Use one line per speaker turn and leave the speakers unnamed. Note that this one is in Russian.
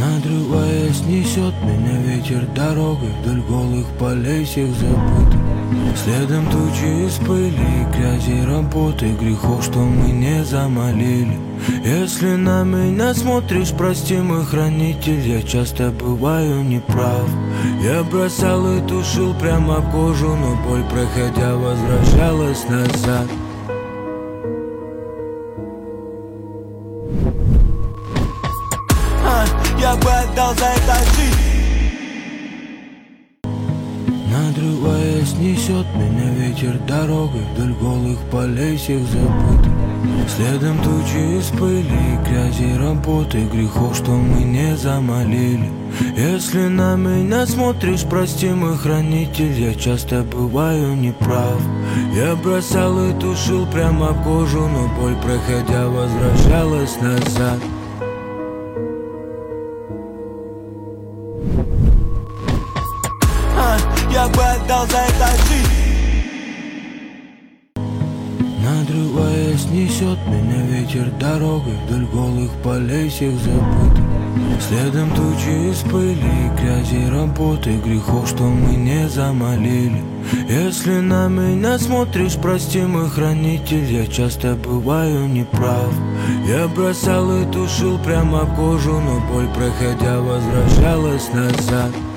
Надрываясь, несет меня ветер дорогой вдоль голых полей всех забытых. Следом тучи из пыли, грязи, работы, грехов, что мы не замолили. Если на меня смотришь, прости, мой хранитель, я часто бываю неправ. Я бросал и тушил прямо в кожу, но боль, проходя, возвращалась назад.
Я бы отдал за это жизнь.
Надрываясь, несет меня ветер дорогой вдоль голых полей всех забытых. Следом тучи из пыли, грязи, работы, грехов, что мы не замолили. Если на меня смотришь, прости, мой хранитель, я часто бываю неправ. Я бросал и тушил прямо в кожу, но боль, проходя, возвращалась назад.
Я бы отдал за это жизнь.
Надрываясь, несет меня ветер дорогой вдоль голых полей всех забытых. Следом тучи из пыли, грязи, работы, грехов, что мы не замолили. Если на меня смотришь, прости, мой хранитель, я часто бываю неправ. Я бросал и тушил прямо в кожу, но боль, проходя, возвращалась назад.